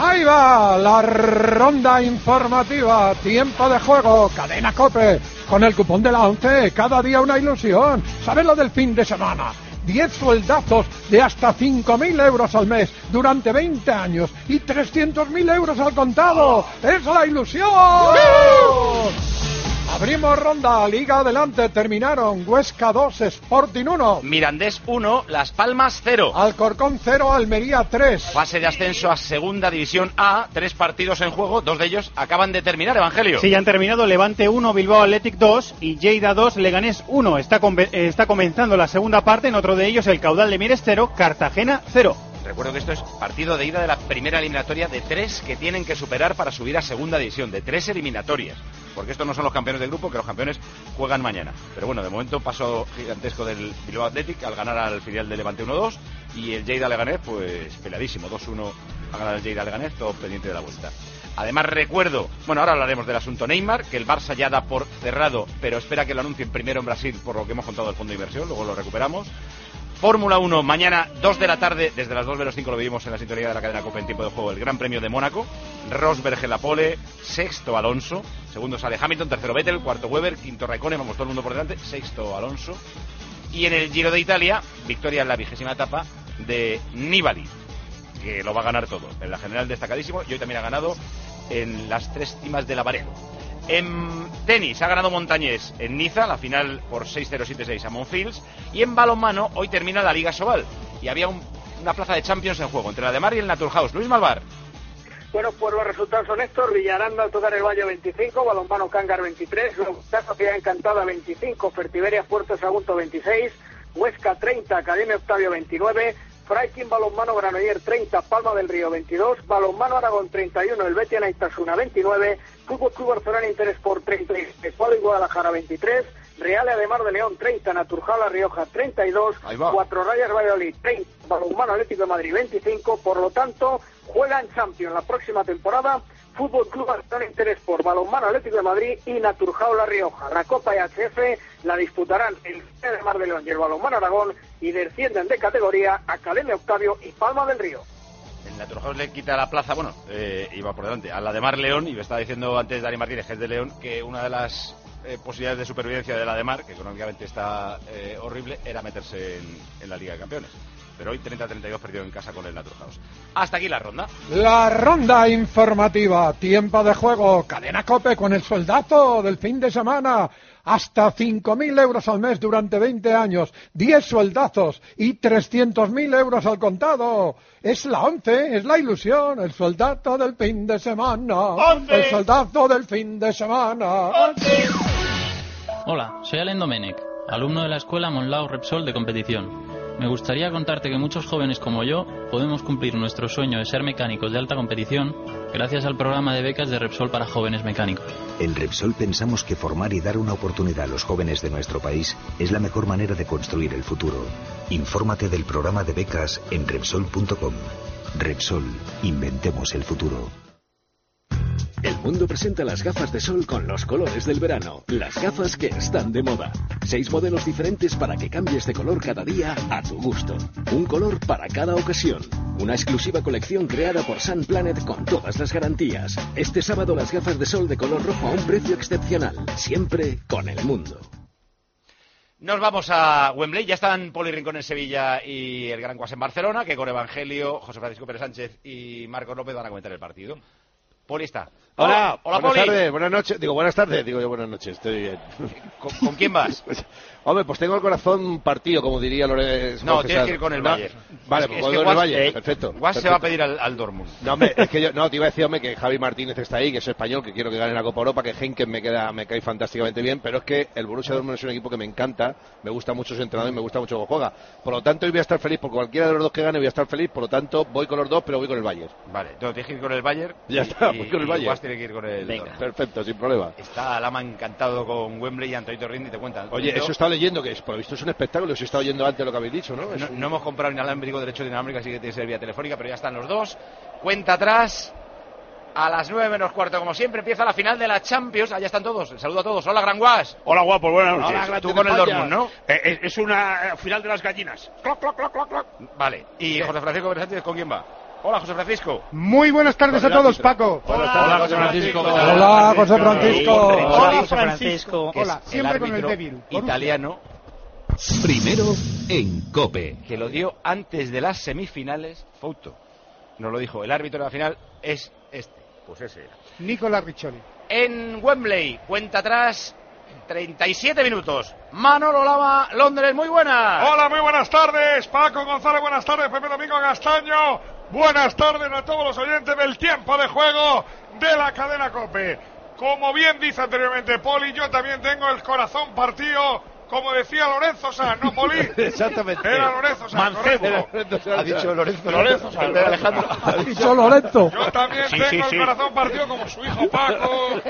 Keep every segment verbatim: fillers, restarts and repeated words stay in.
Ahí va la ronda informativa, tiempo de juego, Cadena COPE, con el cupón de la once, cada día una ilusión. ¿Sabes lo del fin de semana? diez sueldazos de hasta cinco mil euros al mes durante veinte años y trescientos mil euros al contado. ¡Es la ilusión! Abrimos ronda, Liga adelante, terminaron Huesca dos, Sporting uno. Mirandés uno, Las Palmas cero. Alcorcón cero, Almería tres. Fase de ascenso a Segunda División A, tres partidos en juego, dos de ellos acaban de terminar, Evangelio. Sí, ya han terminado, Levante uno, Bilbao Athletic dos y Lleida dos, Leganés uno. Está, está comenzando la segunda parte, en otro de ellos el Caudal de Mieres cero, Cartagena cero. Recuerdo que esto es partido de ida de la primera eliminatoria de tres que tienen que superar para subir a Segunda División, de tres eliminatorias, porque estos no son los campeones del grupo, que los campeones juegan mañana. Pero bueno, de momento paso gigantesco del Bilbao Athletic al ganar al filial de Levante uno dos, y el Lleida Leganés pues peleadísimo, dos uno a ganar el Lleida Leganés, todo pendiente de la vuelta. Además recuerdo, bueno, ahora hablaremos del asunto Neymar, que el Barça ya da por cerrado, pero espera que lo anuncien primero en Brasil, por lo que hemos contado del fondo de inversión, luego lo recuperamos. Fórmula uno, mañana dos de la tarde, desde las dos menos cinco lo vivimos en la sintonía de la cadena COPE en tiempo de juego, el Gran Premio de Mónaco. Rosberg en la pole, sexto Alonso, segundo sale Hamilton, tercero Vettel, cuarto Webber, quinto Raikkonen, vamos todo el mundo por delante, sexto Alonso. Y en el Giro de Italia, victoria en la vigésima etapa de Nibali, que lo va a ganar todo, en la general destacadísimo, y hoy también ha ganado en las tres cimas de la Varelo. En tenis ha ganado Montañés en Niza, la final por seis cero siete seis a Monfils. Y en balonmano hoy termina la Liga Sobal y había un, una plaza de Champions en juego entre la de Mar y el Naturhaus. Luis Malvar. Bueno, pues los resultados son estos: Villaranda, Alto del Valle veinticinco, Balonmano Cángar veintitrés, Sociedad Encantada veinticinco, Fertiberia Puerto Sagunto veintiséis, Huesca treinta, Academia Octavio veintinueve, Freikin Balonmano Granoller treinta, Palma del Río veintidós, Balonmano Aragón treinta y uno, el Betia Naitasuna veintinueve, Fútbol Club Barcelona Interesport treinta y seis, Escuadra y Guadalajara veintitrés, Real Ademar de León treinta, Naturjal La Rioja treinta y dos, Cuatro Rayas Valladolid treinta, Balonmano Atlético de Madrid veinticinco. Por lo tanto, juegan Champions la próxima temporada Fútbol Club Barcelona Interesport, Balonmano Atlético de Madrid y Naturjao La Rioja. La Copa E H F la disputarán el Real Ademar de León y el Balonmano Aragón, y descienden de categoría Academia Octavio y Palma del Río. El Naturhaus le quita la plaza, bueno, eh, iba por delante, a la de Mar León, y me estaba diciendo antes Dani Martínez, que es de León, que una de las eh, posibilidades de supervivencia de la de Mar, que económicamente está eh, horrible, era meterse en, en la Liga de Campeones. Pero hoy treinta a treinta y dos perdió en casa con el Naturhaus. Hasta aquí la ronda. La ronda informativa, tiempo de juego, Cadena COPE con el sueldazo del fin de semana. Hasta cinco mil euros al mes durante veinte años, diez sueldazos y trescientos mil euros al contado. Es la once, es la ilusión, el sueldazo del fin de semana. ¡once! El sueldazo del fin de semana. ¡once! Hola, soy Alain Domenech, alumno de la escuela Monlau Repsol de competición. Me gustaría contarte que muchos jóvenes como yo podemos cumplir nuestro sueño de ser mecánicos de alta competición gracias al programa de becas de Repsol para jóvenes mecánicos. En Repsol pensamos que formar y dar una oportunidad a los jóvenes de nuestro país es la mejor manera de construir el futuro. Infórmate del programa de becas en Repsol punto com. Repsol, inventemos el futuro. El mundo presenta las gafas de sol con los colores del verano. Las gafas que están de moda. Seis modelos diferentes para que cambies de color cada día a tu gusto. Un color para cada ocasión. Una exclusiva colección creada por Sun Planet con todas las garantías. Este sábado las gafas de sol de color rojo a un precio excepcional. Siempre con el mundo. Nos vamos a Wembley. Ya están Poli Rincón en Sevilla y el Gran Guas en Barcelona, que con Evangelio, José Francisco Pérez Sánchez y Marcos López van a comentar el partido. Poli está. Hola, hola, buenas Poli. tardes, buenas noches, digo buenas tardes, digo yo buenas noches, estoy bien. ¿Con, ¿con quién vas? Hombre, pues tengo el corazón partido, como diría Lorenz. No, tienes que ir con el no, Bayern. Vale, es que, pues es con que el Guas, Bayern, eh, perfecto. Guas perfecto. se va a pedir al, al Dortmund. No, hombre, es que yo, no, te iba a decir, hombre, que Javi Martínez está ahí, que es español, que quiero que gane la Copa Europa, que Henken me queda, me cae fantásticamente bien, pero es que el Borussia Dortmund es un equipo que me encanta, me gusta mucho su entrenador y me gusta mucho cómo juega. Por lo tanto, hoy voy a estar feliz, por cualquiera de los dos que gane voy a estar feliz, por lo tanto, voy con los dos, pero voy con el Bayern. Vale, entonces tienes que ir con el Bayern. Ya y, está, y, voy con el y Bayern. Guas tiene que ir con el Venga, Dortmund. perfecto, sin problema. Está Lama encantado con Wembley y Antonio Rindi te cuentan. Oye, eso he estado leyendo, que es, por lo visto es un espectáculo, si he estado oyendo antes lo que habéis dicho, ¿no? No, un... no hemos comprado inalámbrico derecho de inalámbrico, así que tiene que ser vía telefónica, pero ya están los dos. Cuenta atrás. A las nueve menos cuarto, como siempre, empieza la final de la Champions. Allá están todos. Saludo a todos. Hola, Gran Guas. Hola, guapo. Buenas noches. Hola, tú con el Dortmund, ¿no? Eh, es una final de las gallinas. Cloc, cloc, cloc, cloc, cloc. Vale. ¿Y José Francisco Pérez Sánchez con quién va? Hola, José Francisco. Muy buenas tardes a todos, Paco. Buenas tardes, José Francisco. Hola, José Francisco. Hola, Francisco. Hola, siempre con el débil. Italiano. Primero en COPE. Que lo dio antes de las semifinales, Fouto. Nos lo dijo, el árbitro de la final es este. Pues ese era. Nicola Riccioli. En Wembley, cuenta atrás, treinta y siete minutos. Manolo Lama, Londres, muy buenas. Hola, muy buenas tardes. Paco González, buenas tardes. Pepe Domingo Castaño. Buenas tardes a todos los oyentes del tiempo de juego de la cadena COPE. Como bien dice anteriormente Poli, yo también tengo el corazón partido, como decía Lorenzo Sanz, ¿no, Poli? Exactamente. Era Lorenzo Sanz, correcto. Ha dicho Lorenzo. Lorenzo Sanz. Alejandro. Ha dicho Lorenzo. Yo también Sí, tengo sí, el sí. corazón partido como su hijo Paco.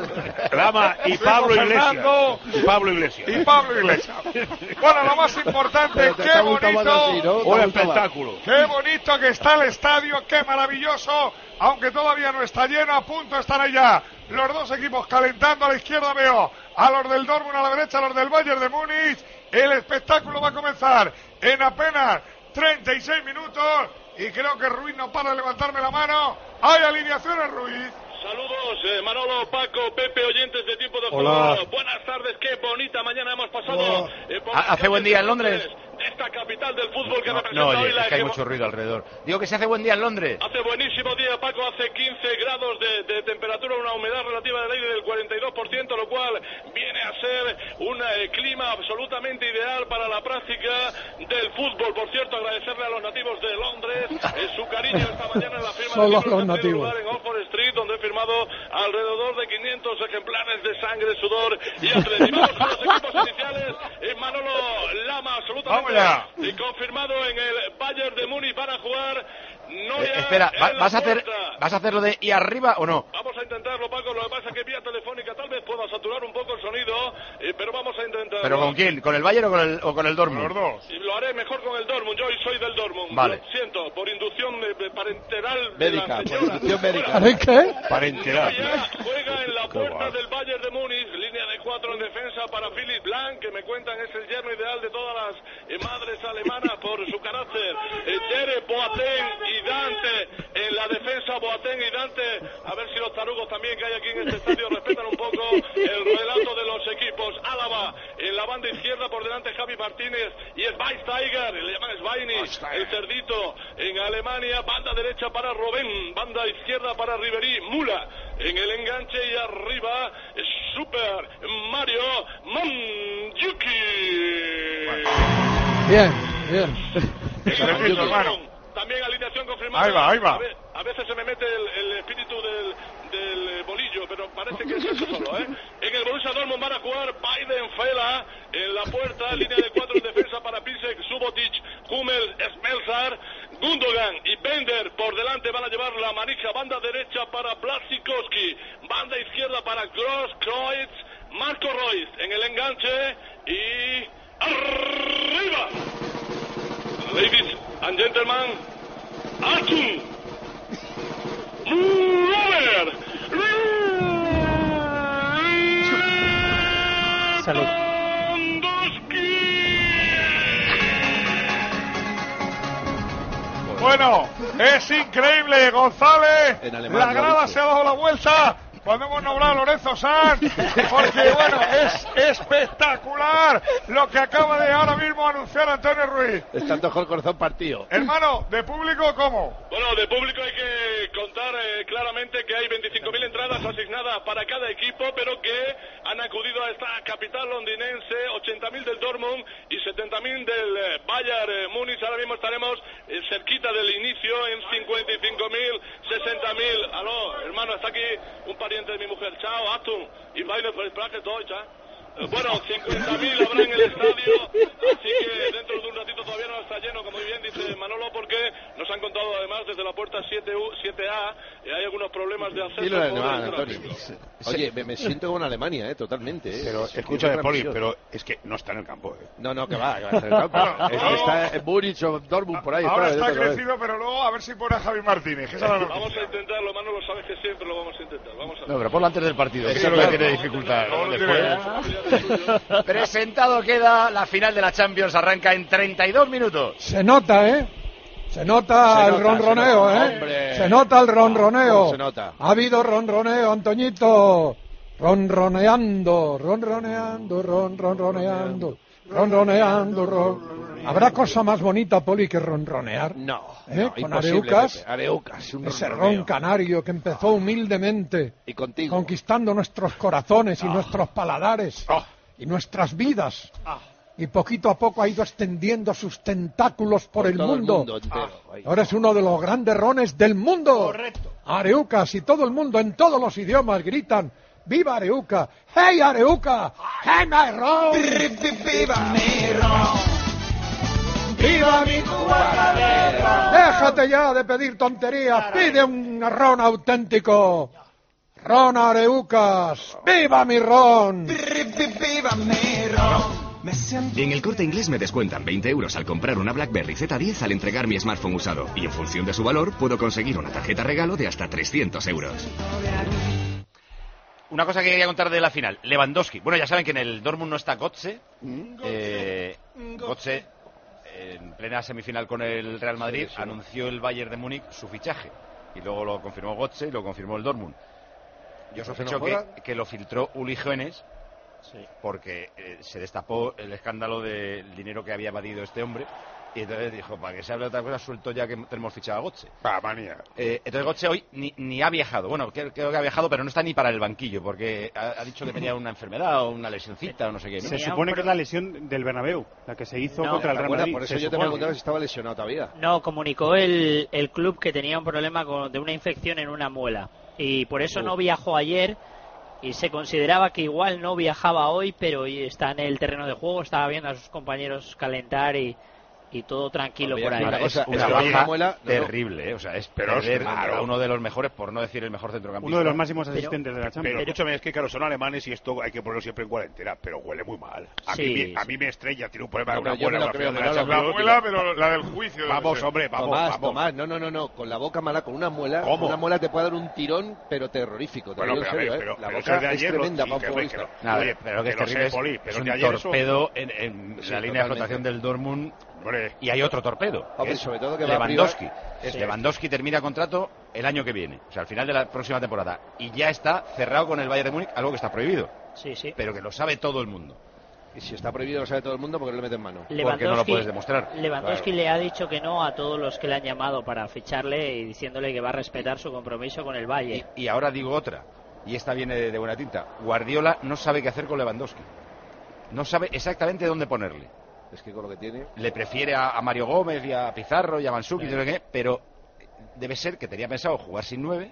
Lama y su Pablo hijo Iglesias. Fernando, Y Pablo Iglesias. Y Pablo Iglesias. Bueno, lo más importante, Te qué está gustando bonito. así, ¿no? Te Un gusta más. espectáculo. Qué bonito que está el estadio, qué maravilloso, aunque todavía no está lleno, a punto de estar allá. Los dos equipos calentando, a la izquierda veo a los del Dortmund, a la derecha a los del Bayern de Múnich. El espectáculo va a comenzar en apenas treinta y seis minutos y creo que Ruiz no para de levantarme la mano. Hay alineaciones, Ruiz. Saludos, eh, Manolo, Paco, Pepe, oyentes de Tiempo de Hola. Juego. Buenas tardes, qué bonita mañana hemos pasado. Eh, por ¿Hace las buen día en calles de Londres? De esta capital del fútbol que No, representa no, hoy oye, la es que hay hegemo- mucho ruido alrededor. Digo que se hace buen día en Londres. Hace buenísimo día, Paco, hace quince grados de, de temperatura, una humedad relativa del aire del cuarenta y dos por ciento, lo cual viene a ser un eh, clima absolutamente ideal para la práctica del fútbol. Por cierto, agradecerle a los nativos de Londres eh, su cariño esta mañana en la firma Solo de libros los que ha tenido nativos. lugar en Oxford Street, donde he firmado alrededor de quinientos ejemplares de sangre, sudor y atletismo. Vamos con los equipos iniciales. Eh, Manolo Lama, absolutamente Vamos ya. eh, confirmado en el Bayern de Múnich. Van a jugar Noya Eh, espera, en ¿va- la ¿vas a hacer puerta. vas a hacer lo de y arriba o no? Vamos a intentarlo, Paco. Lo que pasa es que vía telefónica tal vez pueda saturar un poco el sonido, eh, pero vamos a intentarlo. ¿Pero con quién? ¿Con el Bayern o con el, o con el Dortmund? Los dos. Y lo haré mejor con el Dortmund. Yo hoy soy del Dortmund. Vale. Lo siento, por inducción eh, parenteral de Médica, la por señora. inducción médica. ¿Sabéis qué? Para enterar. Juega en la puerta del Bayern de Múnich, línea de cuatro en defensa para Philipp Blanc, que me cuentan es el yerno ideal de todas las eh, madres alemanas por su carácter. Eh, Tere, Boateng y Dante en la defensa, Boateng y Dante. A ver si los tarugos también que hay aquí en este estadio respetan un poco el relato de los equipos. Álava en la banda izquierda, por delante Javi Martínez y Schweinsteiger, le llaman Schweini, el cerdito en Alemania. Banda derecha para Robben, banda izquierda para Ribery, Mula en el enganche y arriba Super Mario Mandzukic. Bien, bien. Repito, hermano. También alineación confirmada. Ahí va, ahí va. A, ve- a veces se me mete el, el espíritu del, del eh, bolillo, pero parece que es eso solo, ¿eh? En el Borussia Dortmund van a jugar Biden Fela en la puerta, línea de cuatro en defensa para Pisek, Subotic, Hummel, Smelzar, Gundogan y Bender por delante van a llevar la manija. Banda derecha para Blasikowski, banda izquierda para Gross, Kreuz, Marco Reus en el enganche y arriba. Ladies and gentlemen, Achtung! Robert! Salud. Bueno, es increíble, González. En alemán, La lo ha grada dicho. se ha dado la vuelta cuando hemos nombrado a Lorenzo Sanz, porque bueno, es espectacular lo que acaba de ahora mismo anunciar Antonio Ruiz. Está mejor corazón partido. Hermano, ¿de público cómo? Bueno, de público hay que contar eh, claramente que hay veinticinco mil entradas asignadas para cada equipo, pero que han acudido a esta capital londinense, ochenta mil del Dortmund y setenta mil del eh, Bayern eh, Múnich. Ahora mismo estaremos eh, cerquita del inicio en cincuenta y cinco mil, sesenta mil. Aló, hermano, está aquí un pariente de mi mujer. Chao, Achtung. Y Bayern für Sprache Deutsch, ¿eh? Bueno, cincuenta mil habrá en el estadio, así que dentro de un ratito todavía no está lleno, como bien dice Manolo, porque nos han contado además desde la puerta siete A y hay algunos problemas de acceso. Dilo en por alemán, el Antonio. tráfico. Oye, me, me siento como en Alemania, ¿eh? Totalmente. ¿eh? Pero Es- escucha, es una Poli, presión. pero es que no está en el campo. ¿eh? No, no, que va, que va a estar en el campo. Es- Está en Múnich o Dortmund por ahí. Ahora espera, está otra vez. crecido, pero luego a ver si pone a Javi Martínez. Que esa es la Vamos noticia. a intentarlo, Manolo, sabes que siempre lo vamos a intentar. Vamos a ver. No, pero ponlo antes del partido. Eso Eso no no tiene tiene dificultad. No, no Después- Presentado queda la final de la Champions. Arranca en treinta y dos minutos. Se nota, ¿eh? Se nota Se el nota, ronroneo, se nota, ¿eh? hombre. Se nota el ronroneo. ¿Cómo se nota? Ha habido ronroneo, Antoñito. Ronroneando, ronroneando, ron, ronroneando, ronroneando, ron. ¿Habrá cosa más bonita, Poli, que ronronear? No, ¿Eh? no, Con imposible, Areucas. Pepe. Areucas, un Ese ronroneo. ron canario que empezó humildemente, Y contigo. conquistando nuestros corazones y nuestros paladares Oh. y nuestras vidas. Y poquito a poco ha ido extendiendo sus tentáculos por, Por el todo el mundo. mundo entero. Ahí. Ahora es uno de los grandes rones del mundo. Correcto. Areucas, y todo el mundo en todos los idiomas gritan: ¡Viva Areuca! ¡Hey Areuca! ¡Hey my ron! ¡Viva mi ron! ¡Viva mi cubana de ron! Déjate ya de pedir tonterías, pide un ron auténtico. Ron Areucas, ¡viva mi ron! ¡Viva mi ron! En el Corte Inglés me descuentan veinte euros al comprar una BlackBerry Z diez al entregar mi smartphone usado. Y en función de su valor, puedo conseguir una tarjeta regalo de hasta trescientos euros. Una cosa que quería contar de la final. Lewandowski. Bueno, ya saben que en el Dortmund no está Götze. Eh, Götze, en plena semifinal con el Real Madrid, Sí, sí. anunció el Bayern de Múnich su fichaje. Y luego lo confirmó Götze y lo confirmó el Dortmund. Yo sospecho que, que lo filtró Uli Hoeneß, porque eh, se destapó el escándalo del dinero que había evadido este hombre. Y entonces dijo, para que se hable de otra cosa, suelto ya que tenemos fichado a Götze. Pa, manía. Eh, entonces Götze hoy ni, ni ha viajado. Bueno, creo, creo que ha viajado, pero no está ni para el banquillo, porque ha, ha dicho que tenía una enfermedad o una lesioncita o no sé qué, ¿no? Se supone que es la lesión del Bernabéu, la que se hizo No, contra el ¿Te Real acuerdas? Madrid. Por eso Se yo te supone. preguntaba si estaba lesionado todavía. No, comunicó el, el club que tenía un problema con, de una infección en una muela. Y por eso Uh. no viajó ayer. Y se consideraba que igual no viajaba hoy, pero hoy está en el terreno de juego, estaba viendo a sus compañeros calentar y, y todo tranquilo Oye, por ahí. una Es cosa, una es que baja la muela, no, terrible, ¿eh? O sea, es Pero es perder claro. a uno de los mejores, por no decir el mejor centrocampista. Uno de los máximos Pero- asistentes de la Champions. Pero escúchame, es que claro, son alemanes y esto hay que ponerlo siempre en cuarentena, pero huele muy mal. A, Sí, mí, me- sí. a mí me estrella, tiene un problema No, con la pero yo me muela. lo con creo, la pero final no de lo la creo. muela, pero la del juicio. debe Vamos, ser. hombre, vamos, Tomás, vamos. Tomás, no, no, no, no, con la boca mala, con una muela, ¿Cómo? una muela te puede dar un tirón, pero terrorífico, te Bueno, lo digo pero, en a serio, ver, ¿eh? pero, La pero boca eso de es ayer, tremenda lo- para un que- que- futbolista. que- Nada, Oye, pero que es que lo sé, terrible, es, Poli, es pero un de ayer eso- torpedo en, en Sí, la línea de totalmente. flotación del Dortmund. Hombre, Y hay otro torpedo, que Hombre, es sobre todo que va a Lewandowski. privar- Es Sí. Lewandowski termina contrato el año que viene, o sea, al final de la próxima temporada. Y ya está cerrado con el Bayern de Múnich, algo que está prohibido, Sí, sí. pero que lo sabe todo el mundo. Y si está prohibido, lo sabe todo el mundo, porque le meten mano. Porque no lo puedes demostrar. Lewandowski Claro. le ha dicho que no a todos los que le han llamado para ficharle y diciéndole que va a respetar su compromiso con el Valle. Y ahora digo otra, y esta viene de, de buena tinta. Guardiola no sabe qué hacer con Lewandowski. No sabe exactamente dónde ponerle. Es que con lo que tiene... Le prefiere a, a Mario Gómez y a Pizarro y a Mansuki, y no sé qué, pero debe ser que tenía pensado jugar sin nueve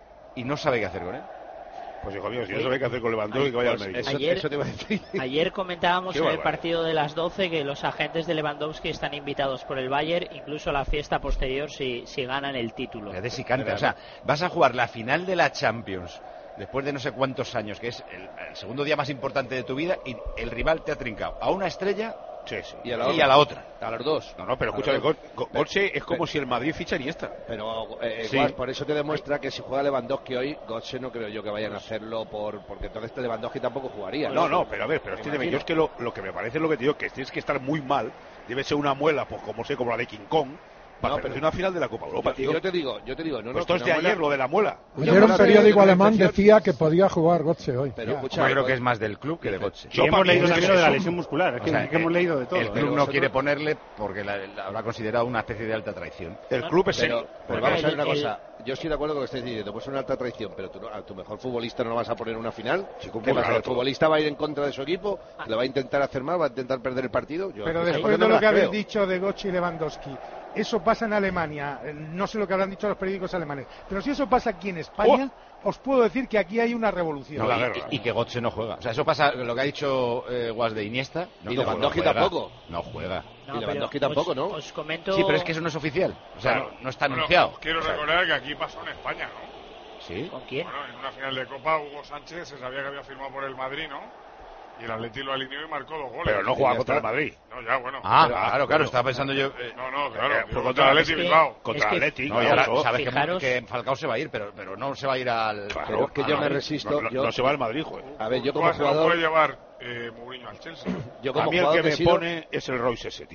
y no sabe qué hacer con él. pues hijo mío, si no sabe qué hacer con Lewandowski, que vaya al Pues médico. eso, Ayer- eso te iba a decir. Ayer comentábamos Qué en el barbaridad. partido de las doce que los agentes de Lewandowski están invitados por el Bayern, incluso a la fiesta posterior si, si ganan el título. Es de si canta. O sea, vas a jugar la final de la Champions después de no sé cuántos años, que es el, el segundo día más importante de tu vida, y el rival te ha trincado a una estrella Sí, sí. Y a la y otra. a la otra. A los dos. No, no, pero A escúchame, los dos. Go- Go- Götze es como si el Madrid ficha Iniesta. Pero, eh, Sí. Guas, por eso te demuestra que si juega Lewandowski hoy, Götze no creo yo que vayan a hacerlo por porque entonces este Lewandowski tampoco jugaría. No, no, pero a ver, pero Me escúchame, imagino. yo es que lo, lo que me parece es lo que te digo, que tienes que estar muy mal, debe ser una muela, pues como sé, como la de King Kong, para No, perder pero- una final de la Copa Europa, Y tío. yo te digo, yo te digo, no, Pues no, esto es que de una muela- ayer, lo de la muela. Ayer un Yo periódico creo que alemán decía- decía que podía jugar Götze hoy. Pero Yo escucha, creo que pues- es más del club que de Götze. Y hemos leído es también que lo de la son- lesión muscular, es O que, sea, que hemos leído de todo. El club Pero no vosotros- quiere ponerle porque la, la habrá considerado una especie de alta traición. El club es Pero, serio. pero Porque vamos a ver el- una el- cosa. Yo estoy de acuerdo con lo que estáis diciendo. Pues es una alta traición, pero tú no- a tu mejor futbolista no lo vas a poner en una final. Sí, ¿Qué claro, pasa? ¿El todo. futbolista va a ir en contra de su equipo? ¿Le va a intentar hacer mal? ¿Va a intentar perder el partido? Yo, Pero esas después cosas de no lo las que habéis creo. dicho de Götze y Lewandowski, eso pasa en Alemania. Eh, No sé lo que habrán dicho los periódicos alemanes. Pero si eso pasa aquí en España, os puedo decir que aquí hay una revolución. No, la y- guerra. y, y que Götze no juega. O sea, eso pasa, lo que ha dicho eh, Guas de Iniesta. No, Y no Lewandowski juega. tampoco. No juega. No, Y Lewandowski pero tampoco, os- ¿no? Os comento... Sí, pero es que eso no es oficial. O sea, Claro. no, no está Bueno, anunciado. os quiero O sea, recordar que aquí pasó en España, ¿no? Sí. ¿Con quién? Bueno, en una final de Copa, Hugo Sánchez se sabía que había firmado por el Madrid, ¿no? Y el Atleti lo alineó y marcó dos goles. Pero no juega Y ya contra está. el Madrid. No, ya, bueno. Ah, Pero- claro, claro, bueno. estaba pensando yo. eh, No, no, claro. Eh, digo, fue contra el Atleti es que- Bilbao. Contra que- Atleti. no, y ahora claro. sabes que, Fijaros- que Falcao se va a ir, pero, pero no se va a ir al. Pero es que al yo me Madrid. resisto. No, no, yo, no se va al Madrid, joder. a ver, yo como Pues se lo jugador, puede llevar eh, Mourinho al Chelsea. yo A como mí el jugador que que he me sido- pone es el Royce ese, tío.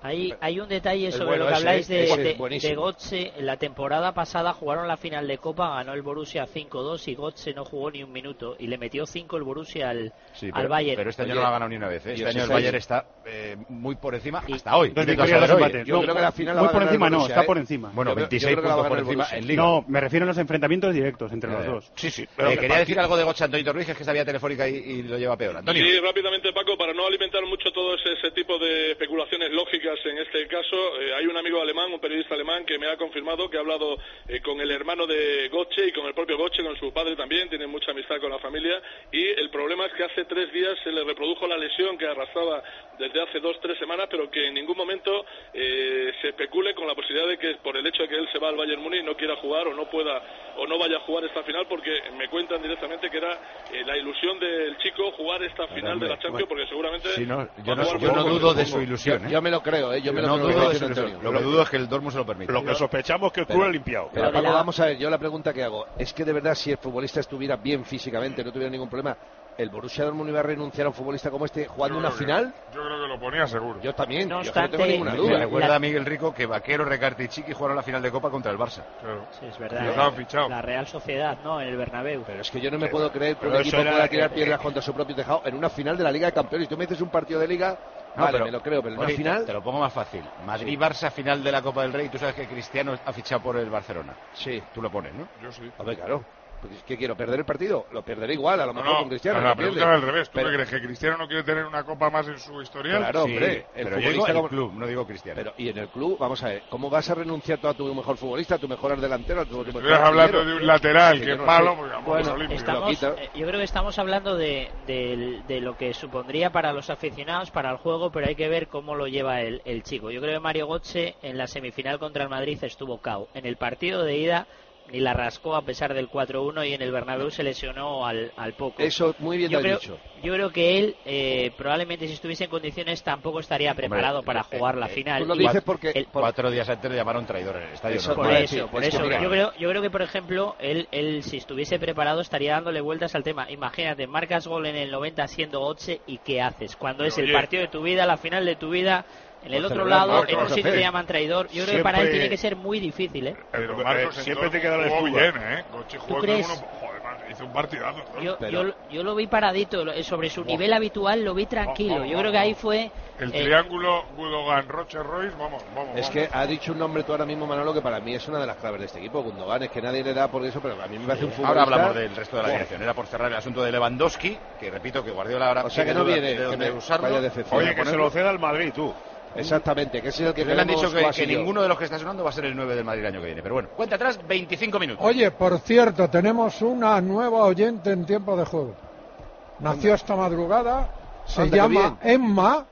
Hay, hay un detalle Es sobre bueno lo que ese, habláis de, ese es de, buenísimo. de Götze. La temporada pasada jugaron la final de Copa, ganó el Borussia cinco dos y Götze no jugó ni un minuto y le metió cinco el Borussia al, Sí, al pero, Bayern. pero este año Oye, no lo ha ganado ni una vez. ¿eh? Este y año el ese Bayern seis. está eh, muy por encima hasta hoy. Dos Intento victorias, saber dos hoy, empates. ¿eh? Yo creo que la final la Muy va a por ganar el encima, no, Borussia, está ¿eh? por encima. Bueno, Yo creo- yo veintiséis creo que la va a puntos por ganar el encima Borussia. en Liga. No, me refiero a los enfrentamientos directos entre Eh, los dos. Sí, sí. Pero Eh, que quería Martín- decir algo de Gocha Antonio Torrijos, que está vía telefónica y, y lo lleva peor. Antonio. Sí, rápidamente, Paco, para no alimentar mucho todo ese, ese tipo de especulaciones lógicas en este caso, eh, hay un amigo alemán, un periodista alemán, que me ha confirmado que ha hablado eh, con el hermano de Götze y con el propio Götze, con su padre también, tienen mucha amistad con la familia, y el problema es que hace tres días se le reprodujo la lesión que arrastraba desde hace dos, tres semanas, pero que en ningún momento eh, se especule con la posibilidad de que por el hecho de que él se va al Bayern Múnich no quiera jugar o no pueda o no vaya a jugar esta final, porque me cuentan directamente que era eh, la ilusión del chico jugar esta final de la Champions, porque seguramente Sí, no, yo va a no, jugar yo no muy dudo poco. de su ilusión. Yo, ¿eh? yo me lo creo, ¿eh? Yo me Yo lo no creo. dudo que de su dice ilusión. Antonio. Lo que dudo es que el Dortmund se lo permita. Lo que sospechamos que el Pero- club ha limpiado. Pero, Pero de Paco, la- vamos a ver, yo la pregunta que hago es que de verdad si el futbolista estuviera bien físicamente, no tuviera ningún problema, ¿el Borussia Dortmund iba a renunciar a un futbolista como este jugando Yo una creo que- final? Yo creo que lo ponía seguro. Yo también, No yo obstante, no tengo ninguna Me duda. recuerda La- a Miguel Rico que Vaquero, Recarte y Chiqui jugaron la final de Copa contra el Barça. Claro. Sí, es Y verdad. estaban ¿eh? fichados. La Real Sociedad, ¿no? En el Bernabéu. Pero es que yo no me puedo creer que Pero un eso equipo era- pueda tirar eh, piedras eh, contra su propio tejado en una final de la Liga de Campeones. Tú me dices un partido de Liga, No, vale, pero- me lo creo, pero en una Oli, final... Te lo pongo más fácil. Madrid-Barça final de la Copa del Rey. Tú sabes que Cristiano ha fichado por el Barcelona. Sí. Tú lo pones, ¿no? Yo sí. A ver, claro. Pues, ¿qué quiero? ¿Perder el partido? Lo perderé igual, a lo No, mejor no, con Cristiano. no, la lo pregunta pierde. es al revés. ¿Tú Pero- qué crees? ¿Que Cristiano no quiere tener una copa más en su historial? Claro, Sí, hombre. El pero yo digo futbolista el como- club, no digo Cristiano. Pero, y en el club, vamos a ver, ¿cómo vas a renunciar tú a tu mejor futbolista, a tu mejor delantero, a tu, tu mejor Estuvieras hablando artillero? de un lateral que yo es no malo, sé. pues vamos Bueno, a Olimpia. Lo estamos, quita. eh, yo creo que estamos hablando de, de- de lo que supondría para los aficionados, para el juego, pero hay que ver cómo lo lleva el, el chico. Yo creo que Mario Götze en la semifinal contra el Madrid estuvo cao. En el partido de ida ni la rascó a pesar del cuatro uno y en el Bernabéu se lesionó al, al poco. Eso muy bien yo lo has creo, dicho. Yo creo que él eh, probablemente si estuviese en condiciones tampoco estaría preparado Hombre, para eh, jugar la eh, final. Tú lo Y- dices porque... el- por- Cuatro días antes le llamaron traidor en el estadio. Eso, normal. por Vale, eso, sí, por es que eso. mira- Yo creo, yo creo que, por ejemplo, él, él si estuviese preparado estaría dándole vueltas al tema. Imagínate, marcas gol en el noventa siendo Götze y ¿qué haces? Cuando es el Oye. partido de tu vida, la final de tu vida, en el Pues otro celebrarlo, lado, ¿qué en un vas a sitio hacer? te llaman traidor. Yo creo que para él Siempre- tiene que ser muy difícil, ¿eh? Pero Eh, Marcos, en siempre te Dortmund queda la jugó espalda. bien, ¿eh? Götze jugó ¿Tú en crees? Dortmund, joder, man, hizo un partidazo. ¿no? Yo, Pero- yo, yo lo vi paradito, lo- sobre su nivel habitual lo vi tranquilo. Yo creo que ahí fue... El eh, triángulo Gundogan, Roche, Royce, vamos, vamos. Es vamos. que ha dicho un nombre tú ahora mismo, Manolo, que para mí es una de las claves de este equipo. Gundogan, es que nadie le da por eso, pero a mí me parece un futbolista... Ahora hablamos del resto de la Buah. dirección. Era por cerrar el asunto de Lewandowski, que repito que Guardiola ahora O sea, que tiene no dudas viene, de que dónde me usarlo. vaya decepción. Oye, que se lo ceda al Madrid, tú. Exactamente, que ese es el que Me han queremos dicho que, Guas y que yo. ninguno de los que está sonando va a ser el nueve del Madrid el año que viene. Pero bueno, cuenta atrás, veinticinco minutos. Oye, por cierto, tenemos una nueva oyente en tiempo de juego. Nació esta madrugada, se Anda, qué llama bien. Emma,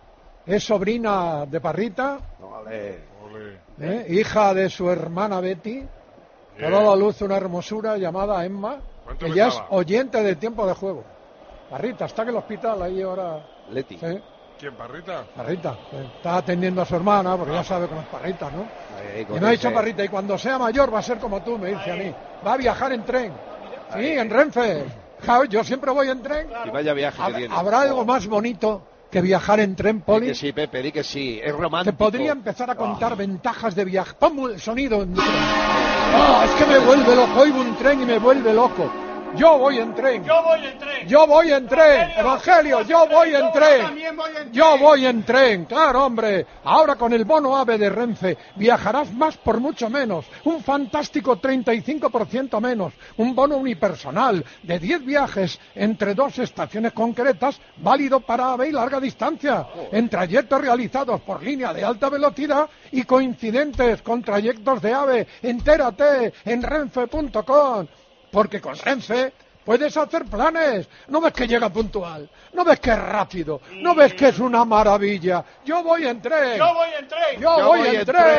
es sobrina de Parrita, Vale. Ole. ¿eh? hija de su hermana Betty, que ha Bien. dado a luz una hermosura llamada Emma, ¿Cuánto que ya es pesaba? oyente de tiempo de juego. Parrita, está en el hospital ahí ahora. Leti. Sí, ¿Quién, Parrita? Parrita, sí. Está atendiendo a su hermana, porque ya sabe cómo es Parrita, ¿no? Ahí, Y con me ha dicho ese- Parrita, y cuando sea mayor va a ser como tú, me dice a mí. Va a viajar en tren. Sí, en Renfe. Ja, yo siempre voy en tren. Y vaya viaje que Hab- tiene. ¿Habrá algo más bonito que viajar en tren, Di Poli? que sí, Pepe, di que sí. Es romántico. Te podría empezar a contar ventajas de viaje. Pon el sonido en tren. Ah, es que me vuelve loco. Oigo un tren y me vuelve loco. Yo voy en tren. Yo voy en tren. Yo voy en tren. Evangelio, yo voy en tren. también voy en tren. Yo voy en tren, claro, hombre. Ahora con el bono AVE de Renfe viajarás más por mucho menos. Un fantástico treinta y cinco por ciento menos. Un bono unipersonal de diez viajes entre dos estaciones concretas, válido para AVE y larga distancia. En trayectos realizados por línea de alta velocidad y coincidentes con trayectos de AVE. Entérate en renfe punto com. Porque con Renfe puedes hacer planes. No ves que llega puntual. No ves que es rápido. No ves que es una maravilla. Yo voy en tren. Yo voy en tren. Yo, Yo voy, voy en en tren.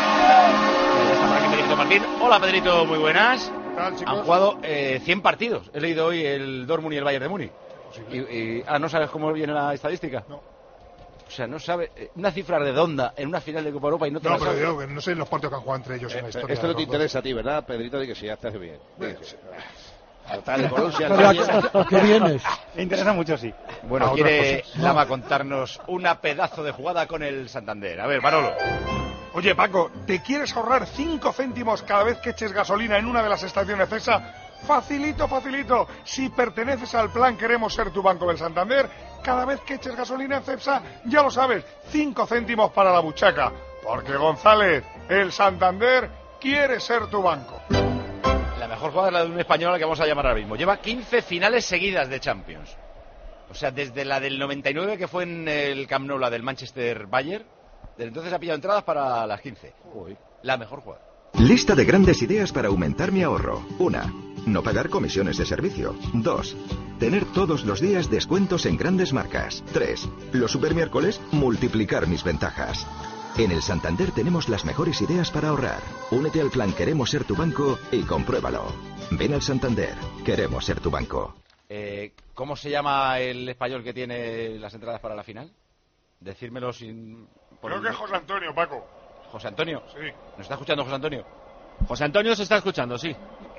Ya está por aquí Pedrito Martín. Hola Pedrito, muy buenas. ¿Qué tal, chicos? Han jugado eh, cien partidos. He leído hoy el Dortmund y el Bayern de Múnich. Y, y- ah, ¿no sabes cómo viene la estadística? No. O sea, no sabe eh, una cifra redonda en una final de Copa Europa y no te No, la pero sabes. digo que no sé los partidos que han jugado entre ellos en la Eh, historia. Esto no de te los dos. interesa a ti, ¿verdad, Pedrito? Di que sí, ya te hace bien. Di que sí. Total, el Borussia. ¿A qué vienes? Me interesa mucho, sí. Bueno, quiere Lama contarnos una pedazo de jugada con el Santander. A ver, Manolo. Oye, Paco, ¿te quieres ahorrar cinco céntimos cada vez que eches gasolina en una de las estaciones CESA? Facilito, facilito. Si perteneces al plan Queremos Ser Tu Banco del Santander, cada vez que eches gasolina en CEPSA, ya lo sabes, cinco céntimos para la buchaca. Porque González, el Santander, quiere ser tu banco. La mejor jugada es la de un español al que vamos a llamar ahora mismo. Lleva quince finales seguidas de Champions. O sea, desde la del noventa y nueve, que fue en el Camp Nou, la del Manchester Bayern, desde entonces ha pillado entradas para las quince. Uy, la mejor jugada. Lista de grandes ideas para aumentar mi ahorro. Una, no pagar comisiones de servicio. Dos, tener todos los días descuentos en grandes marcas. Tres, los supermiércoles, multiplicar mis ventajas. En el Santander tenemos las mejores ideas para ahorrar. Únete al plan Queremos Ser Tu Banco y compruébalo. Ven al Santander. Queremos ser tu banco. Eh, ¿Cómo se llama el español que tiene las entradas para la final? Decírmelo sin... Creo que es José Antonio, Paco. ¿José Antonio? Sí. ¿Nos está escuchando José Antonio? José Antonio se está escuchando, sí.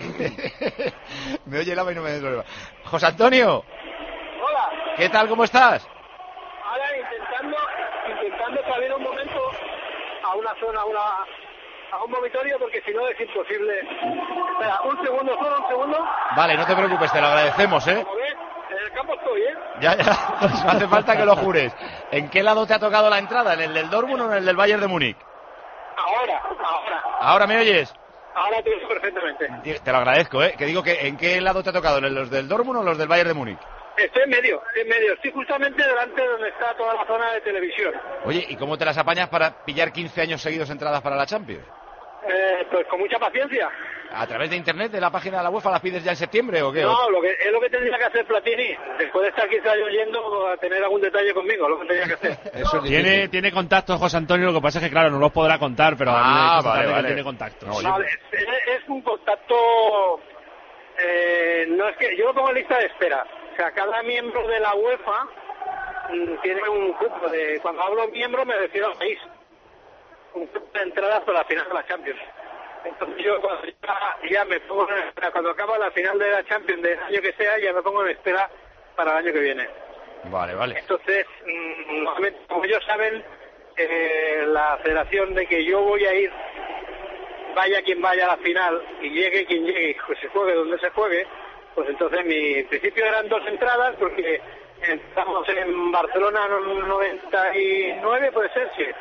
Me oye el ama y no me problema. José Antonio. Hola. ¿Qué tal? ¿Cómo estás? Ahora intentando, intentando salir un momento a una zona, a, una, a un vomitorio, porque si no es imposible. Espera, un segundo, solo un segundo. Vale, no te preocupes, te lo agradecemos, ¿eh? Como ves, en el campo estoy, ¿eh? Ya, ya, no hace falta que lo jures. ¿En qué lado te ha tocado la entrada? ¿En el del Dortmund o en el del Bayern de Múnich? Ahora, ahora. ¿Ahora me oyes? Ahora te oigo perfectamente. Te lo agradezco, ¿eh? Que digo que ¿en qué lado te ha tocado? ¿En los del Dortmund o los del Bayern de Múnich? Estoy en medio, estoy en medio. Estoy justamente delante de donde está toda la zona de televisión. Oye, ¿y cómo te las apañas para pillar quince años seguidos entradas para la Champions? Eh, pues con mucha paciencia. ¿A través de internet, de la página de la UEFA, las pides ya en septiembre o qué? No, lo que, es lo que tendría que hacer Platini. Después de estar quince años yendo a tener algún detalle conmigo, lo que tendría que hacer. Eso tiene, tiene contactos José Antonio, lo que pasa es que, claro, no los podrá contar, pero a mí me Ah, dice vale, que vale. tiene contactos. No, es, es un contacto... Eh, no es que yo lo pongo en lista de espera. O sea, cada miembro de la UEFA mm, tiene un cupo de... Cuando hablo miembro me refiero al país. Un cupo de entradas para la final de la Champions. Entonces yo cuando ya, ya me pongo en espera, cuando acaba la final de la Champions del año que sea, ya me pongo en espera para el año que viene. Vale, vale. Entonces, mmm, normalmente, como ellos saben, eh, la federación de que yo voy a ir, vaya quien vaya a la final y llegue quien llegue, pues se juegue donde se juegue, pues entonces mi principio eran dos entradas, porque estamos en Barcelona en noventa y nueve, puede ser, sí.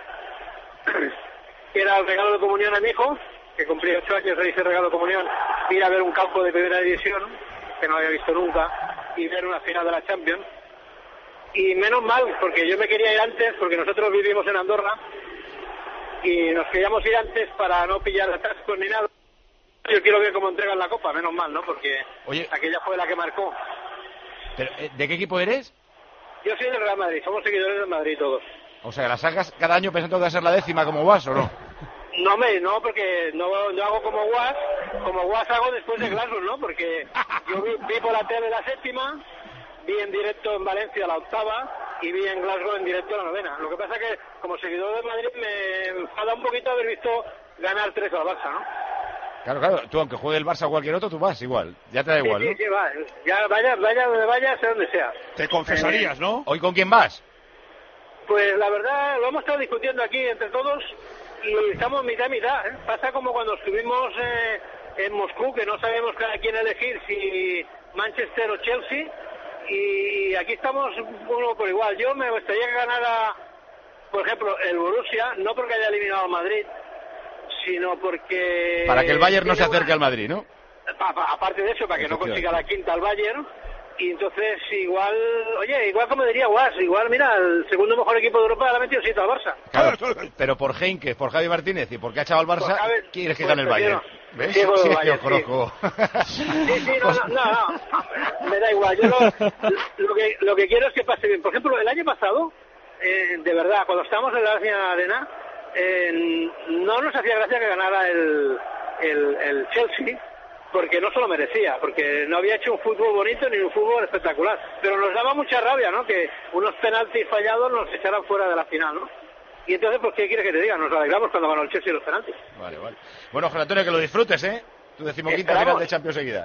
Que era el regalo de comunión a mi hijo, que cumplía ocho años, le hice regalo de comunión, ir a ver un campo de primera división, que no había visto nunca, y ver una final de la Champions. Y menos mal, porque yo me quería ir antes, porque nosotros vivimos en Andorra, y nos queríamos ir antes para no pillar atascos ni nada. Yo quiero ver cómo entregan la copa, menos mal, ¿no? Porque Oye, aquella fue la que marcó. Pero, ¿de qué equipo eres? Yo soy del Real Madrid, somos seguidores del Madrid todos. O sea, ¿la sacas cada año pensando que va a ser la décima como vas o no? No, me, no, porque no, no hago como Guas, como Guas hago después de Glasgow, ¿no? Porque yo vi, vi por la tele la séptima, vi en directo en Valencia la octava y vi en Glasgow en directo la novena. Lo que pasa es que como seguidor de Madrid me enfada un poquito haber visto ganar tres al Barça, ¿no? Claro, claro, tú aunque juegue el Barça o cualquier otro, tú vas igual, ya te da igual, sí, ¿no? sí, sí, va, ya vaya, vaya donde vaya, sea donde sea. Te confesarías, ¿no? ¿Hoy con quién vas? Pues la verdad, lo hemos estado discutiendo aquí entre todos y estamos mitad y mitad, ¿eh? Pasa como cuando estuvimos eh, en Moscú, que no sabemos cada quien elegir, si Manchester o Chelsea, y aquí estamos uno por igual. Yo me gustaría que ganara, por ejemplo, el Borussia, no porque haya eliminado al Madrid, sino porque... Para que el Bayern no se una... acerque al Madrid, ¿no? Pa, pa, aparte de eso, para que no consiga la quinta al Bayern. Y entonces igual, oye, igual como diría Guas, igual mira, el segundo mejor equipo de Europa le ha metido siete al Barça. Claro, pero por Heynckes, por Javi Martínez y porque ha echado al Barça, Javi, quieres que pues gane el Bayern. ¿Ves? Sí, sí, yo conozco. Sí, sí, no, no, no, no, me da igual. Yo lo, lo, que, lo que quiero es que pase bien. Por ejemplo, el año pasado, eh, de verdad, cuando estábamos en la Arena, eh, no nos hacía gracia que ganara el, el, el Chelsea, porque no se lo merecía, porque no había hecho un fútbol bonito ni un fútbol espectacular, pero nos daba mucha rabia, ¿no? Que unos penaltis fallados nos echaran fuera de la final, ¿no? Y entonces, pues, ¿qué quieres que te diga? Nos alegramos cuando ganó el Chelsea los penaltis. Vale, vale. Bueno, José Antonio, que lo disfrutes, ¿eh? Tu decimoquinta final de Champions seguidas.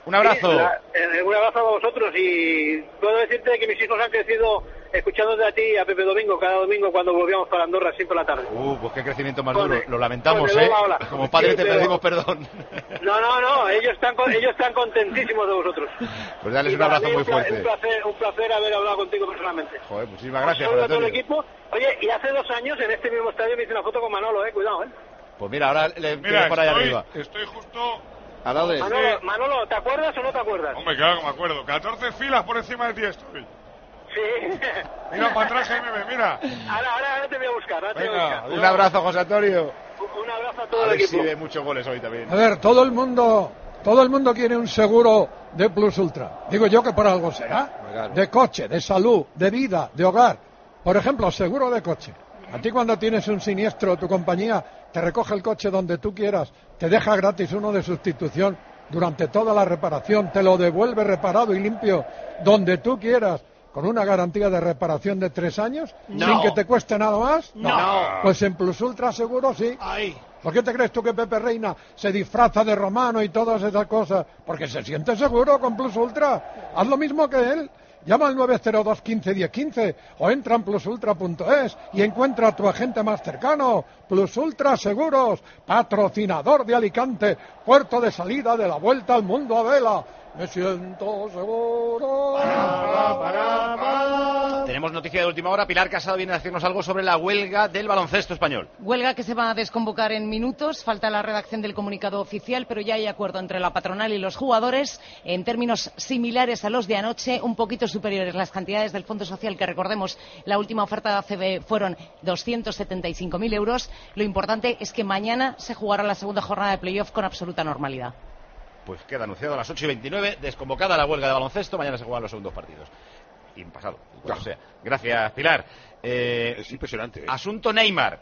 Un abrazo. Sí, la, eh, un abrazo a vosotros y puedo decirte que mis hijos han crecido escuchándote a ti y a Pepe Domingo cada domingo cuando volvíamos para Andorra, siempre por la tarde. Uh, pues qué crecimiento más Con duro. el- Lo lamentamos, con el ¿eh? hola, hola. Como padre Sí, te pero- pedimos perdón. No, no, no, ellos están, con- ellos están contentísimos de vosotros. Pues darles Y un para abrazo mí muy un pla- fuerte. Un placer, un placer haber hablado contigo personalmente. Joder, muchísimas gracias, Saludo José a todo el Antonio. equipo. Oye, y hace dos años en este mismo estadio me hice una foto con Manolo, eh, cuidado, eh. Pues mira, ahora le Mira, tienes por ahí estoy, arriba. estoy justo... Al lado de él. Manolo, Manolo, ¿te acuerdas o no te acuerdas? Hombre, claro que me acuerdo. catorce filas por encima de ti estoy. Sí. Mira para atrás, Jaime, mira. Ahora, ahora, ahora te voy a buscar, ahora te voy a Venga, buscar. Un abrazo, José Antonio. Un abrazo a todo A el ver equipo. si ve muchos goles hoy también. A ver, todo el mundo, todo el mundo quiere un seguro de Plus Ultra. Digo yo que por algo será. De coche, de salud, de vida, de hogar. Por ejemplo, seguro de coche. A ti cuando tienes un siniestro, tu compañía te recoge el coche donde tú quieras, te deja gratis uno de sustitución durante toda la reparación, te lo devuelve reparado y limpio donde tú quieras, con una garantía de reparación de tres años, No. sin que te cueste nada más. No. Pues en Plus Ultra seguro sí. Ahí. ¿Por qué te crees tú que Pepe Reina se disfraza de romano y todas esas cosas? Porque se siente seguro con Plus Ultra. Haz lo mismo que él. Llama al nueve cero dos, quince, diez, quince o entra en plus ultra punto es y encuentra a tu agente más cercano. Plus Ultra Seguros, patrocinador de Alicante, puerto de salida de la Vuelta al Mundo a vela. Me siento seguro. Tenemos noticia de última hora. Pilar Casado viene a decirnos algo sobre la huelga del baloncesto español. Huelga que se va a desconvocar en minutos. Falta la redacción del comunicado oficial, pero ya hay acuerdo entre la patronal y los jugadores en términos similares a los de anoche, un poquito superiores las cantidades del Fondo Social, que recordemos, la última oferta de A C B fueron doscientos setenta y cinco mil euros. Lo importante es que mañana se jugará la segunda jornada de playoff con absoluta normalidad. Pues queda anunciado a las ocho y veintinueve, desconvocada la huelga de baloncesto. Mañana se juegan los segundos partidos. Y pasado, o sea. Gracias, Pilar. Eh, es impresionante. ¿eh? Asunto Neymar.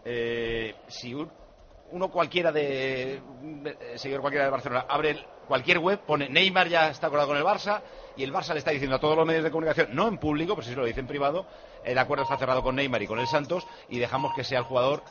Eh, si un- uno cualquiera de eh, seguidor cualquiera de Barcelona abre el- cualquier web, pone Neymar ya está acordado con el Barça y el Barça le está diciendo a todos los medios de comunicación, no en público, pero si se lo dice en privado, el acuerdo está cerrado con Neymar y con el Santos y dejamos que sea el jugador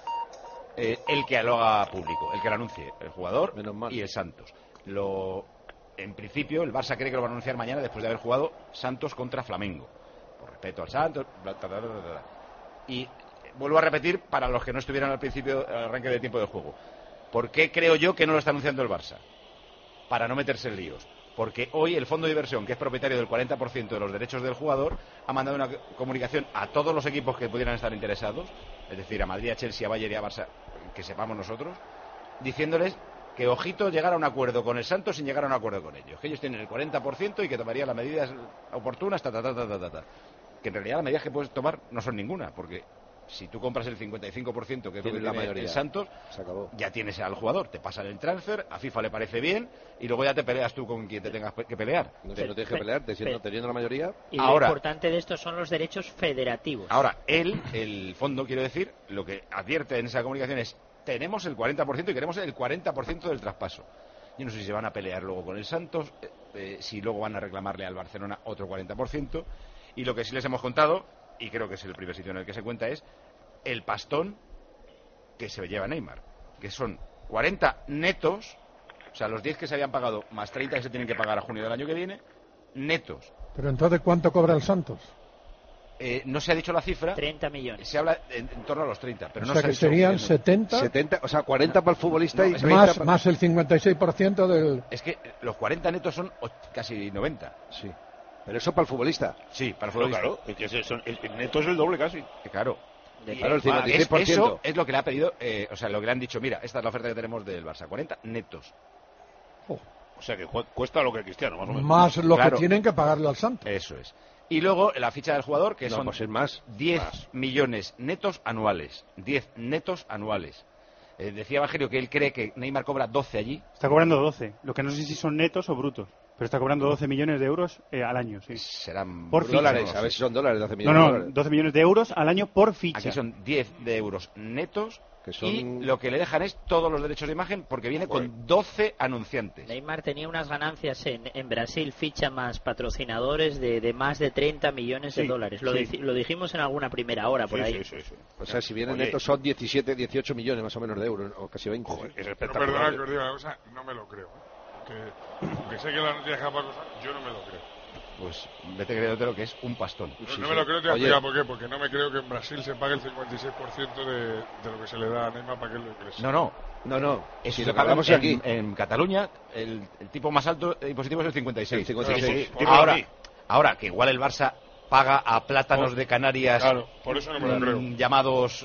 eh, el que lo haga público, el que lo anuncie, el jugador y el Santos. Lo, en principio, el Barça cree que lo van a anunciar mañana después de haber jugado Santos contra Flamengo. Por respeto al Santos. Bla, bla, bla, bla, bla. Y eh, vuelvo a repetir para los que no estuvieran al principio, al arranque del tiempo de juego. ¿Por qué creo yo que no lo está anunciando el Barça? Para no meterse en líos. Porque hoy el fondo de inversión, que es propietario del cuarenta por ciento de los derechos del jugador, ha mandado una comunicación a todos los equipos que pudieran estar interesados, es decir, a Madrid, a Chelsea, a Bayern y a Barça, que sepamos nosotros, diciéndoles que ojito llegar a un acuerdo con el Santos sin llegar a un acuerdo con ellos, que ellos tienen el cuarenta por ciento y que tomarían las medidas oportunas, ta, ta, ta, ta, ta, ta, ta. Que en realidad las medidas que puedes tomar no son ninguna, porque si tú compras el cincuenta y cinco por ciento que es lo que Tiene la tiene mayoría. el Santos, Se acabó. ya tienes al jugador, te pasan el transfer, a FIFA le parece bien y luego ya te peleas tú con quien te tengas que pelear. No, si no tienes que pelear, teniendo, teniendo la mayoría. Y lo Ahora- importante de esto son los derechos federativos. Ahora, él, el fondo, quiero decir, lo que advierte en esa comunicación es tenemos el cuarenta por ciento y queremos el cuarenta por ciento del traspaso. Yo no sé si se van a pelear luego con el Santos, eh, eh, si luego van a reclamarle al Barcelona otro cuarenta por ciento. Y lo que sí les hemos contado, y creo que es el primer sitio en el que se cuenta, es el pastón que se lleva Neymar, que son cuarenta netos, o sea, los diez que se habían pagado más treinta que se tienen que pagar a junio del año que viene, netos. Pero entonces, ¿cuánto cobra el Santos? Eh, no se ha dicho la cifra. treinta millones. Se habla en, en torno a los treinta, pero O no sea se ha que dicho serían oficialmente. setenta. setenta, o sea, cuarenta para el futbolista y treinta Más, para... más el cincuenta y seis por ciento del... Es que los cuarenta netos son och- casi noventa. Sí. Pero eso para el futbolista. Sí, para el Pero futbolista. claro, es que ese son- el, el neto es el doble casi. Eh, Claro. De- Y, claro, el eh, cincuenta y seis por es- ciento. eso es lo que le ha pedido, eh, o sea, lo que le han dicho, mira, esta es la oferta que tenemos del Barça, cuarenta netos. O sea que cu- cuesta lo que Cristiano, más o menos. Más lo Claro. que tienen que pagarle al Santos. Eso es. Y luego la ficha del jugador, que No, son pues es más. diez Más. millones netos anuales. diez netos anuales. Eh, decía Evangelio que él cree que Neymar cobra doce allí. Está cobrando doce. Lo que no sé si son netos o brutos. Pero está cobrando doce millones de euros eh, al año, sí. Serán Por ficha. Dólares, a ver si son dólares, doce No, millones de no, dólares. doce millones de euros al año por ficha. Aquí son diez de euros netos. Que son- Y lo que le dejan es todos los derechos de imagen porque viene con doce anunciantes. Neymar tenía unas ganancias en, en Brasil, ficha más patrocinadores de, de más de treinta millones de Sí, dólares. Lo, sí. dici- lo dijimos en alguna primera hora por ahí. O sea, si vienen Oye. netos son diecisiete, dieciocho millones más o menos de euros, o casi veinte. Pero perdona que os diga una cosa, no me lo creo. ¿eh? que, aunque sé que la noticia es para cosas, yo no me lo creo. Pues vete creyéndote lo que es un pastón. No, Sí, no sí. me lo creo, te voy a Oye, explicar por qué. Porque no me creo que en Brasil se pague el cincuenta y seis por ciento de, de lo que se le da a Neymar para que él lo ingrese. No, no. No, no. Eso Si se lo paga pagamos en, aquí. en Cataluña, el, el tipo más alto de impositivo es el cincuenta y seis. El cincuenta y seis. Sí, Por ahora, aquí. ahora, que igual el Barça paga a plátanos Por- de Canarias Claro, por eso no me lo mm, creo. llamados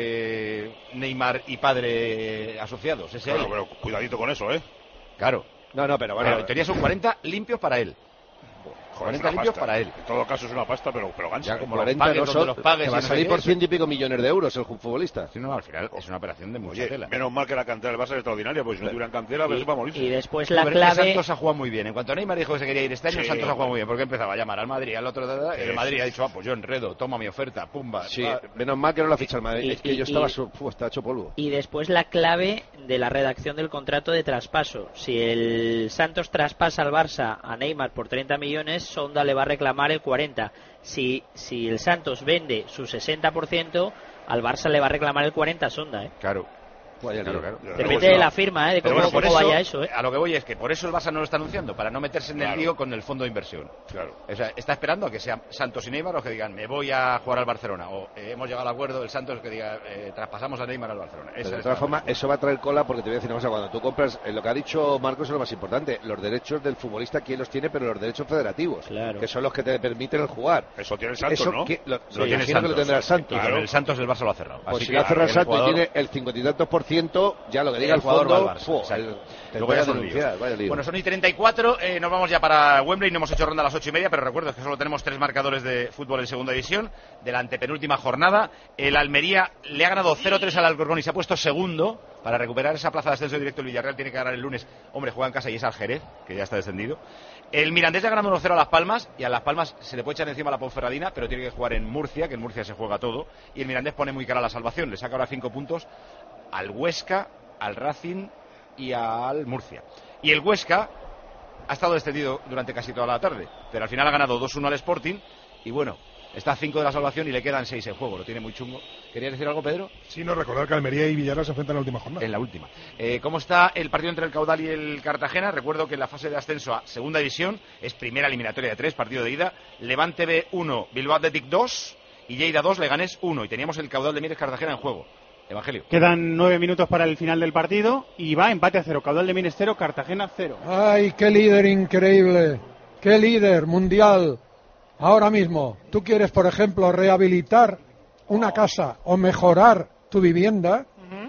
eh, Neymar y padre asociados. Ese Claro, ahí. pero cuidadito con eso, ¿eh? Claro. No, no, pero bueno. Pero en teoría son cuarenta limpios para él. Joder, es cuarenta una limpios pasta. para él. En todo caso es una pasta, pero, pero gancha. Ya como cuarenta los pagues, no donde son, los pagues te y va a no sé salir qué, por eso. ciento y pico millones de euros el futbolista. Sí, no, al final es una operación de mucha Oye, tela. menos mal que la cantera del Barça es extraordinaria, porque si no tuvieran cantera, pues va a morirse. Y después No, la pero es que clave... Santos ha jugado muy bien. En cuanto Neymar dijo que se quería ir este año, Sí, Santos ha jugado hombre. muy bien. Porque empezaba a llamar al Madrid, al otro, da, da, da, y el Sí, Madrid sí. ha dicho, ah, pues yo enredo, toma mi oferta, pumba. Sí, va. menos mal que no la ficha el Madrid. Y- Es que y- yo estaba, y- su- fu, estaba hecho polvo. Y después la clave de la redacción del contrato de traspaso. Si el Santos traspasa al Barça a Neymar por treinta millones, Sonda le va a reclamar el cuarenta. Si, si el Santos vende su sesenta por ciento, al Barça le va a reclamar el cuarenta a Sonda, ¿eh? Claro. Vaya Claro, lío. claro. Depende de la firma, ¿eh? De Pero cómo, bueno, por cómo eso, vaya eso, ¿eh? a lo que voy es que por eso el Barça no lo está anunciando, para no meterse en el Claro. lío con el fondo de inversión. Claro. O sea, está esperando a que sea Santos y Neymar los que digan, me voy a jugar al Barcelona. O eh, hemos llegado al acuerdo del Santos que diga, eh, traspasamos a Neymar al Barcelona. Esa Pero de es todas la- formas, eso va a traer cola porque te voy a decir una cosa. Cuando tú compras, eh, lo que ha dicho Marcos es lo más importante, los derechos del futbolista, ¿quién los tiene? Pero los derechos federativos, Claro. que son los que te permiten el jugar. Eso tiene el Santos, Eso ¿no? que- lo, Lo lo tiene el imagino que lo Santos. tendrá el Santos. Y con el Santos el Barça lo ha cerrado. Pues Así si que lo hace el el Santos jugador- y tiene el cincuenta y tantos por ciento, ya lo que diga el el, jugador va al fondo, Barça, fu, exacto. el- te Luego voy ya a son denunciar, líos. vaya lío. Bueno, son y treinta y cuatro, eh, nos vamos ya para Wembley, no hemos hecho ronda a las ocho y media, pero recuerdo que solo tenemos tres marcadores de fútbol en segunda división, de la antepenúltima jornada. El Almería le ha ganado cero tres al Alcorcón y se ha puesto segundo. Para recuperar esa plaza de ascenso directo, el Villarreal tiene que ganar el lunes. Hombre, juega en casa y es al Jerez, que ya está descendido. El Mirandés le ha ganado uno cero a Las Palmas, y a Las Palmas se le puede echar encima la Ponferradina, pero tiene que jugar en Murcia, que en Murcia se juega todo. Y el Mirandés pone muy cara a la salvación, le saca ahora cinco puntos al Huesca, al Racing y al Murcia. Y el Huesca ha estado descendido durante casi toda la tarde, pero al final ha ganado dos uno al Sporting y bueno, está a cinco de la salvación y le quedan seis en juego, lo tiene muy chungo. ¿Querías decir algo, Pedro? Sí, no, recordar que Almería y Villarreal se enfrentan en la última jornada. En la última. Eh, ¿Cómo está el partido entre el Caudal y el Cartagena? Recuerdo que en la fase de ascenso a segunda división es primera eliminatoria de tres, partido de ida. Levante B uno, Bilbao Athletic dos y Lleida dos, Leganés uno. Y teníamos el Caudal de Mieres Cartagena en juego. Evangelio. Quedan nueve minutos para el final del partido y va empate a cero. Caudal de Mieres cero, Cartagena cero. ¡Ay, qué líder increíble! ¡Qué líder mundial! Ahora mismo, tú quieres, por ejemplo, rehabilitar una casa o mejorar tu vivienda,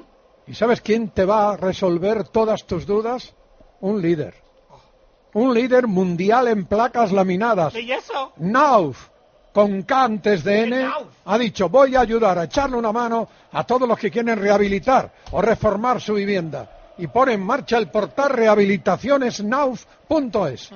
¿y sabes quién te va a resolver todas tus dudas? Un líder. Un líder mundial en placas laminadas. ¿Y eso? Nauf, con K antes de N, ha dicho, voy a ayudar a echarle una mano a todos los que quieren rehabilitar o reformar su vivienda. Y pone en marcha el portal rehabilitaciones nauf punto es.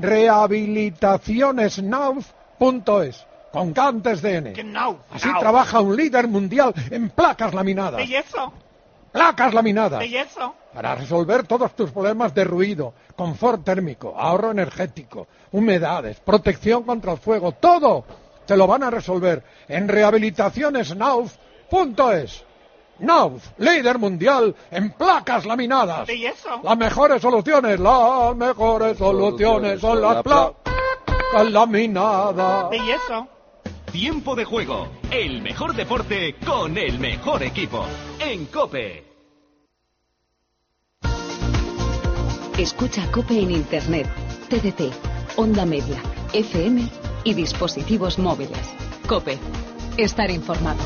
rehabilitaciones nauf punto es. Con K antes de N. Así trabaja un líder mundial en placas laminadas. ¿Y eso? Placas laminadas. ¿Y eso? Para resolver todos tus problemas de ruido, confort térmico, ahorro energético, humedades, protección contra el fuego, todo te lo van a resolver en rehabilitaciones nauf punto es. Nauf, líder mundial en placas laminadas. ¿Y eso? Las mejores soluciones, las mejores soluciones son las placas laminadas. ¿Y eso? Tiempo de juego, el mejor deporte con el mejor equipo. En COPE. Escucha COPE en Internet, T D T, Onda Media, F M y dispositivos móviles. COPE. Estar informado.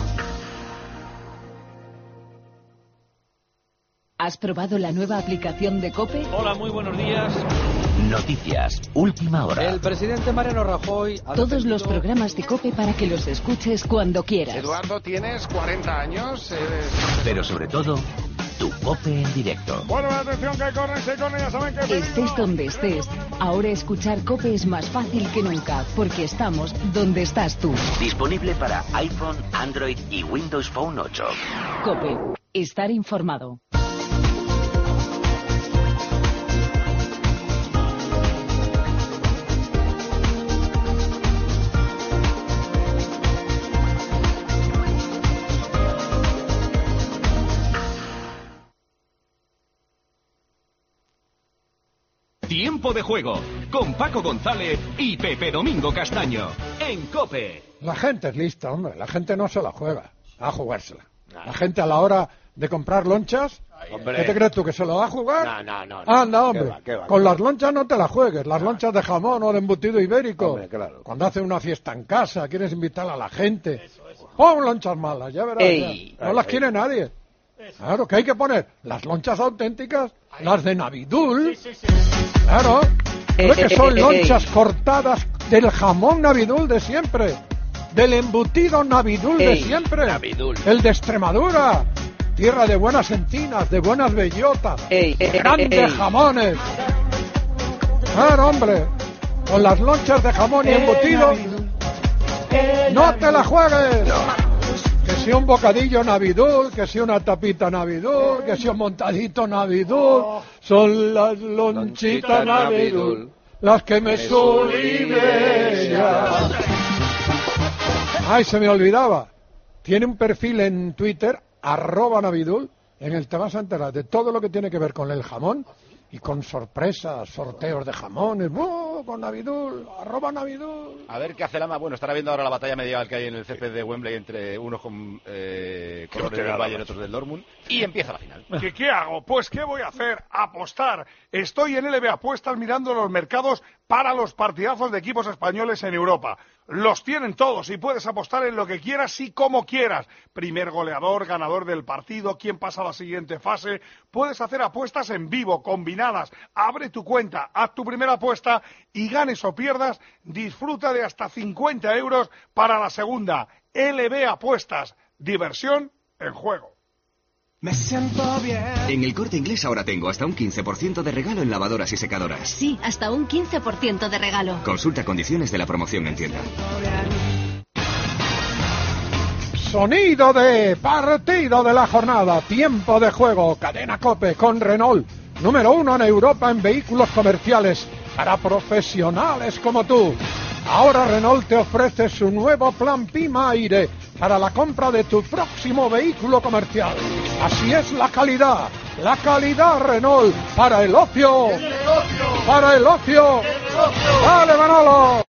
¿Has probado la nueva aplicación de COPE? Hola, muy buenos días. Noticias, última hora. El presidente Mariano Rajoy ha Todos defendido- los programas de COPE para que los escuches cuando quieras. Eduardo, tienes cuarenta años. Eres... Pero sobre todo, tu COPE en directo. Bueno, atención que corren, se corren, ya saben que... Estés donde estés, ahora escuchar COPE es más fácil que nunca, porque estamos donde estás tú. Disponible para iPhone, Android y Windows Phone ocho. COPE. Estar informado. Tiempo de juego, con Paco González y Pepe Domingo Castaño, en COPE. La gente es lista, hombre, la gente no se la juega, a jugársela. La gente a la hora de comprar lonchas, Hombre. ¿qué te crees tú, que se lo va a jugar? No, no, no. no. Anda, hombre, ¿Qué va, qué va, con qué va? las lonchas no te las juegues, las lonchas de jamón o de embutido ibérico. Hombre, claro. Cuando haces una fiesta en casa, quieres invitar a la gente, pon lonchas malas, ya verás, Ey. ya. no las quiere nadie. Claro, que hay que poner las lonchas auténticas, las de Navidul, claro, Eh, Hombre, que eh, son eh, lonchas eh. cortadas del jamón Navidul de siempre, del embutido Navidul de Ey, siempre, Navidul. el de Extremadura, tierra de buenas encinas, de buenas bellotas, Ey, de eh, eh, grandes ey. jamones. Claro, hombre, con las lonchas de jamón y embutido, no te la juegues. Que sea un bocadillo Navidul, que sea una tapita Navidul, que sea un montadito Navidul, son las lonchitas Navidul, las que me solidean. Ay, se me olvidaba. Tiene un perfil en Twitter, arroba Navidul, en el te vas a enterar de todo lo que tiene que ver con el jamón y con sorpresas, sorteos de jamones, ¡oh, con Navidul, arroba Navidul! A ver qué hace Lama. Bueno, estará viendo ahora la batalla medieval que hay en el césped de Wembley entre unos con eh, colores del Bayern y otros del Dortmund. Y empieza la final. ¿Qué, ¿Qué hago? Pues ¿qué voy a hacer? Apostar. Estoy en L B Apuestas mirando los mercados para los partidazos de equipos españoles en Europa. Los tienen todos y puedes apostar en lo que quieras y como quieras. Primer goleador, ganador del partido, quién pasa a la siguiente fase. Puedes hacer apuestas en vivo, combinadas. Abre tu cuenta, haz tu primera apuesta y ganes o pierdas, disfruta de hasta cincuenta euros para la segunda. L B Apuestas. Diversión en juego. Me siento bien. En el Corte Inglés ahora tengo hasta un quince por ciento de regalo en lavadoras y secadoras. Sí, hasta un quince por ciento de regalo. Consulta condiciones de la promoción en tienda. Sonido de partido de la jornada, tiempo de juego, cadena COPE con Renault, número uno en Europa en vehículos comerciales para profesionales como tú. Ahora Renault te ofrece su nuevo plan Pima Aire para la compra de tu próximo vehículo comercial. Así es la calidad, la calidad Renault para el ocio, para el ocio. ¡Dale, Manolo!